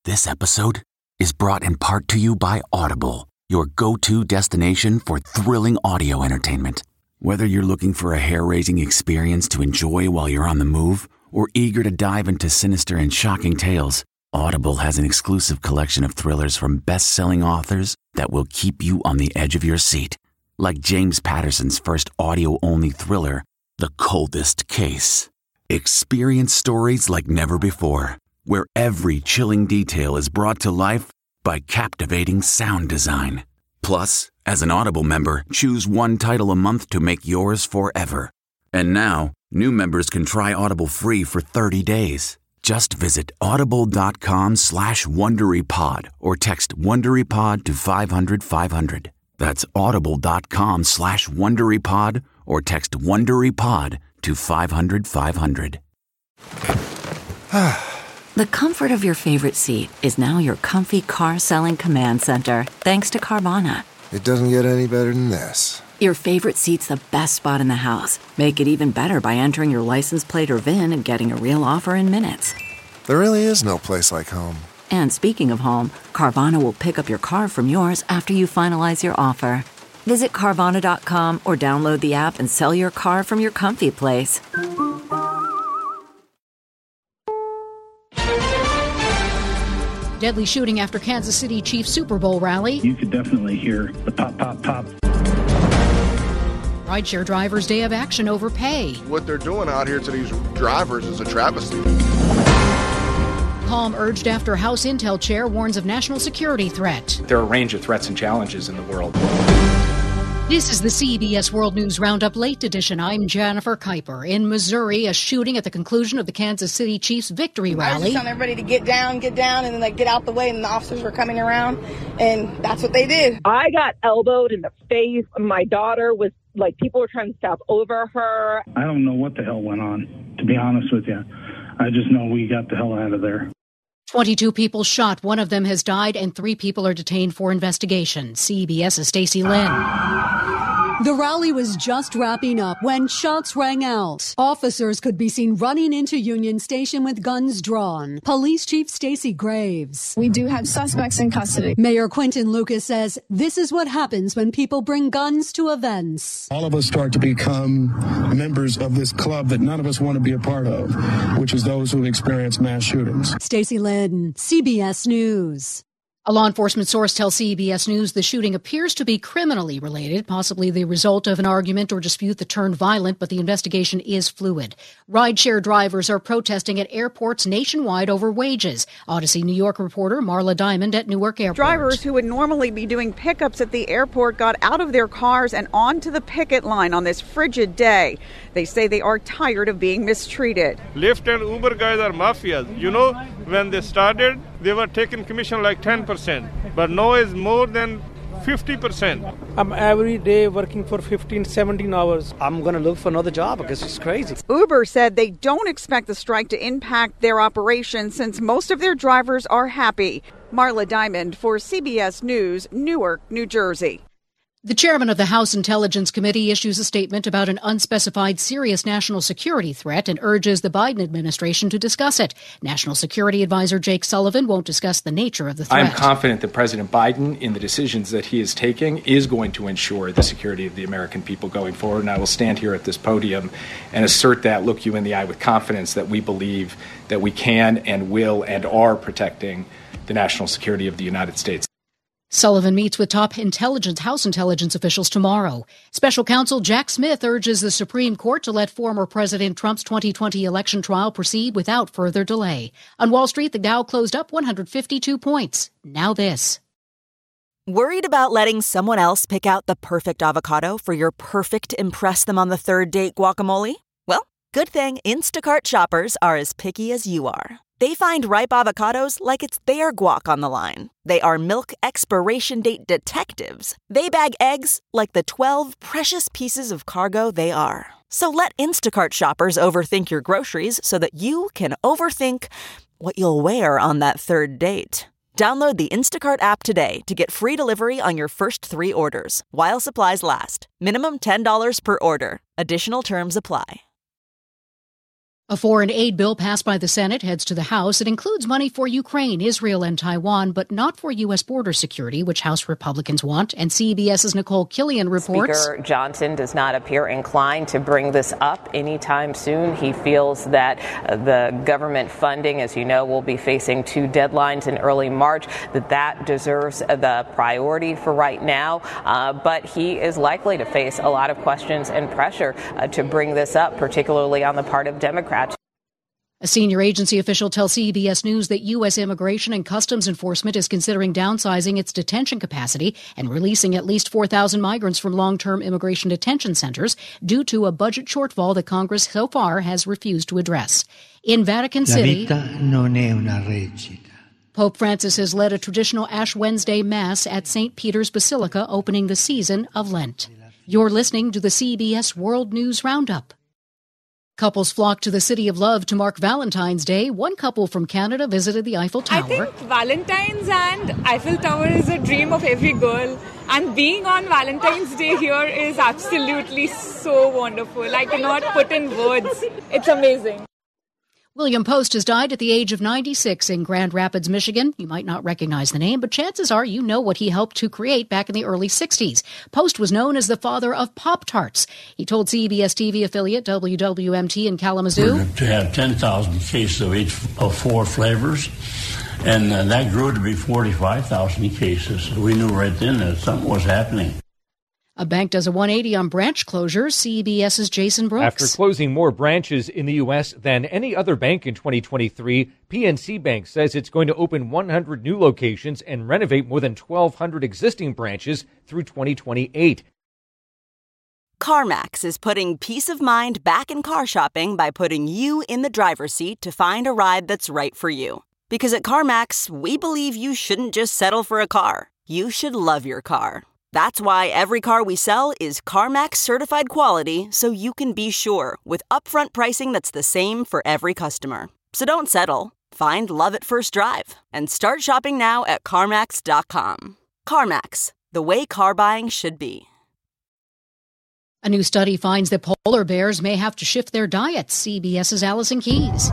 This episode is brought in part to you by Audible, your go-to destination for thrilling audio entertainment. Whether you're looking for a hair-raising experience to enjoy while you're on the move or eager to dive into sinister and shocking tales, Audible has an exclusive collection of thrillers from best-selling authors that will keep you on the edge of your seat. Like James Patterson's first audio-only thriller, The Coldest Case. Experience stories like never before, where every chilling detail is brought to life by captivating sound design. Plus, as an Audible member, choose one title a month to make yours forever. And now, new members can try Audible free for 30 days. Just visit audible.com/WonderyPod or text WonderyPod to 500-500. That's audible.com/WonderyPod or text WonderyPod to 500-500. The comfort of your favorite seat is now your comfy car selling command center, thanks to Carvana. It doesn't get any better than this. Your favorite seat's the best spot in the house. Make it even better by entering your license plate or VIN and getting a real offer in minutes. There really is no place like home. And speaking of home, Carvana will pick up your car from yours after you finalize your offer. Visit Carvana.com or download the app and sell your car from your comfy place. Deadly shooting after Kansas City Chiefs Super Bowl rally. You could definitely hear the pop, pop, pop. Rideshare drivers' day of action over pay. What they're doing out here to these drivers is a travesty. Calm urged after House Intel chair warns of national security threat. There are a range of threats and challenges in the world. This is the CBS World News Roundup Late Edition. I'm Jennifer Kuiper. In Missouri, a shooting at the conclusion of the Kansas City Chiefs victory rally. I was just telling everybody to get down, and then get out the way, and the officers were coming around, and that's what they did. I got elbowed in the face. My daughter was, people were trying to step over her. I don't know what the hell went on, to be honest with you. I just know we got the hell out of there. 22 people shot. One of them has died, and 3 people are detained for investigation. CBS's Stacey Lynn. The rally was just wrapping up when shots rang out. Officers could be seen running into Union Station with guns drawn. Police Chief Stacey Graves. We do have suspects in custody. Mayor Quentin Lucas says this is what happens when people bring guns to events. All of us start to become members of this club that none of us want to be a part of, which is those who experience mass shootings. Stacey Lynn, CBS News. A law enforcement source tells CBS News the shooting appears to be criminally related, possibly the result of an argument or dispute that turned violent, but the investigation is fluid. Rideshare drivers are protesting at airports nationwide over wages. Odyssey New York reporter Marla Diamond at Newark Airport. Drivers who would normally be doing pickups at the airport got out of their cars and onto the picket line on this frigid day. They say they are tired of being mistreated. Lyft and Uber guys are mafias. You know, when they started, they were taking commission like 10%, but now it's more than 50%. I'm every day working for 15, 17 hours. I'm going to look for another job because it's crazy. Uber said they don't expect the strike to impact their operation since most of their drivers are happy. Marla Diamond for CBS News, Newark, New Jersey. The chairman of the House Intelligence Committee issues a statement about an unspecified serious national security threat and urges the Biden administration to discuss it. National Security Advisor Jake Sullivan won't discuss the nature of the threat. I'm confident that President Biden, in the decisions that he is taking, is going to ensure the security of the American people going forward. And I will stand here at this podium and assert that, look you in the eye with confidence, that we believe that we can and will and are protecting the national security of the United States. Sullivan meets with top House intelligence officials tomorrow. Special counsel Jack Smith urges the Supreme Court to let former President Trump's 2020 election trial proceed without further delay. On Wall Street, the Dow closed up 152 points. Now this. Worried about letting someone else pick out the perfect avocado for your perfect impress-them-on-the-third-date guacamole? Well, good thing Instacart shoppers are as picky as you are. They find ripe avocados like it's their guac on the line. They are milk expiration date detectives. They bag eggs like the 12 precious pieces of cargo they are. So let Instacart shoppers overthink your groceries so that you can overthink what you'll wear on that third date. Download the Instacart app today to get free delivery on your first 3 orders, while supplies last. Minimum $10 per order. Additional terms apply. A foreign aid bill passed by the Senate heads to the House. It includes money for Ukraine, Israel, and Taiwan, but not for U.S. border security, which House Republicans want. And CBS's Nicole Killian reports. Speaker Johnson does not appear inclined to bring this up anytime soon. He feels that the government funding, as you know, will be facing two deadlines in early March, that deserves the priority for right now. But he is likely to face a lot of questions and pressure to bring this up, particularly on the part of Democrats. A senior agency official tells CBS News that U.S. Immigration and Customs Enforcement is considering downsizing its detention capacity and releasing at least 4,000 migrants from long-term immigration detention centers due to a budget shortfall that Congress so far has refused to address. In Vatican City, Pope Francis has led a traditional Ash Wednesday Mass at St. Peter's Basilica, opening the season of Lent. You're listening to the CBS World News Roundup. Couples flocked to the City of Love to mark Valentine's Day. One couple from Canada visited the Eiffel Tower. I think Valentine's and Eiffel Tower is a dream of every girl. And being on Valentine's Day here is absolutely so wonderful. I cannot put in words. It's amazing. William Post has died at the age of 96 in Grand Rapids, Michigan. You might not recognize the name, but chances are you know what he helped to create back in the early 60s. Post was known as the father of Pop-Tarts. He told CBS TV affiliate WWMT in Kalamazoo, we're to have 10,000 cases of each of four flavors, and that grew to be 45,000 cases. We knew right then that something was happening. A bank does a 180 on branch closures. CBS's Jason Brooks. After closing more branches in the U.S. than any other bank in 2023, PNC Bank says it's going to open 100 new locations and renovate more than 1,200 existing branches through 2028. CarMax is putting peace of mind back in car shopping by putting you in the driver's seat to find a ride that's right for you. Because at CarMax, we believe you shouldn't just settle for a car. You should love your car. That's why every car we sell is CarMax certified quality, so you can be sure with upfront pricing that's the same for every customer. So don't settle. Find love at first drive and start shopping now at CarMax.com. CarMax, the way car buying should be. A new study finds that polar bears may have to shift their diets. CBS's Allison Keyes.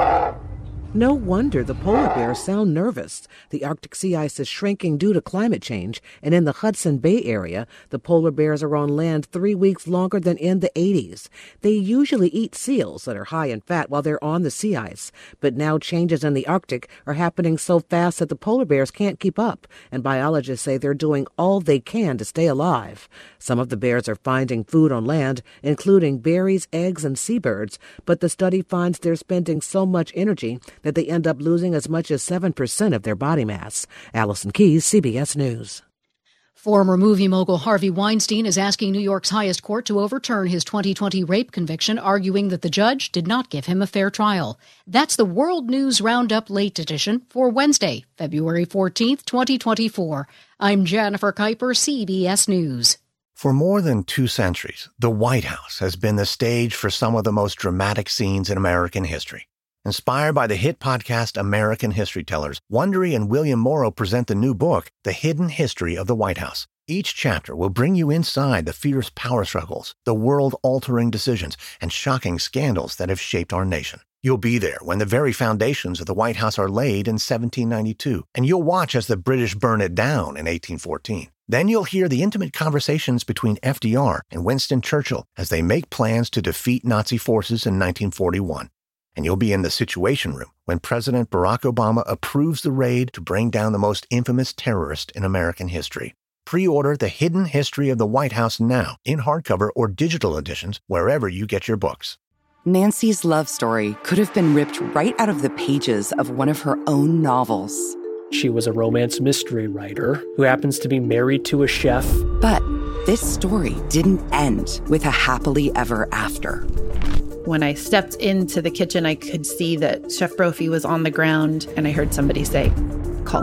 No wonder the polar bears sound nervous. The Arctic sea ice is shrinking due to climate change, and in the Hudson Bay area, the polar bears are on land 3 weeks longer than in the 80s. They usually eat seals that are high in fat while they're on the sea ice, but now changes in the Arctic are happening so fast that the polar bears can't keep up, and biologists say they're doing all they can to stay alive. Some of the bears are finding food on land, including berries, eggs, and seabirds, but the study finds they're spending so much energy that they end up losing as much as 7% of their body mass. Allison Keyes, CBS News. Former movie mogul Harvey Weinstein is asking New York's highest court to overturn his 2020 rape conviction, arguing that the judge did not give him a fair trial. That's the World News Roundup Late Edition for Wednesday, February 14th, 2024. I'm Jennifer Kuiper, CBS News. For more than 2 centuries, the White House has been the stage for some of the most dramatic scenes in American history. Inspired by the hit podcast American History Tellers, Wondery and William Morrow present the new book, The Hidden History of the White House. Each chapter will bring you inside the fierce power struggles, the world-altering decisions, and shocking scandals that have shaped our nation. You'll be there when the very foundations of the White House are laid in 1792, and you'll watch as the British burn it down in 1814. Then you'll hear the intimate conversations between FDR and Winston Churchill as they make plans to defeat Nazi forces in 1941. And you'll be in the Situation Room when President Barack Obama approves the raid to bring down the most infamous terrorist in American history. Pre-order The Hidden History of the White House now in hardcover or digital editions wherever you get your books. Nancy's love story could have been ripped right out of the pages of one of her own novels. She was a romance mystery writer who happens to be married to a chef. But this story didn't end with a happily ever after. When I stepped into the kitchen, I could see that Chef Brophy was on the ground, and I heard somebody say, "Call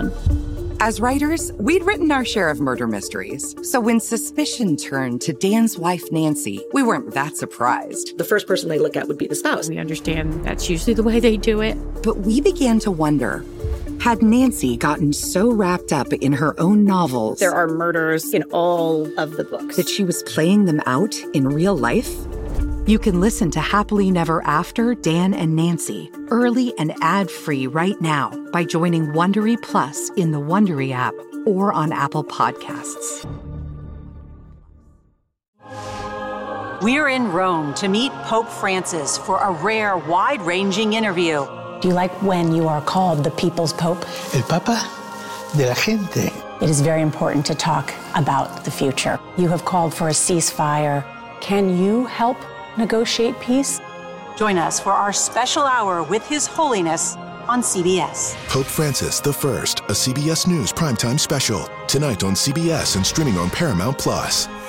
911." As writers, we'd written our share of murder mysteries. So when suspicion turned to Dan's wife, Nancy, we weren't that surprised. The first person they look at would be the spouse. We understand that's usually the way they do it. But we began to wonder, had Nancy gotten so wrapped up in her own novels? There are murders in all of the books. That she was playing them out in real life? You can listen to Happily Never After, Dan and Nancy, early and ad-free right now by joining Wondery Plus in the Wondery app or on Apple Podcasts. We're in Rome to meet Pope Francis for a rare, wide-ranging interview. Do you like when you are called the People's Pope? El Papa de la gente. It is very important to talk about the future. You have called for a ceasefire. Can you help negotiate peace? Join us for our special hour with His Holiness on CBS. Pope Francis I, a CBS News primetime special. Tonight on CBS and streaming on Paramount+.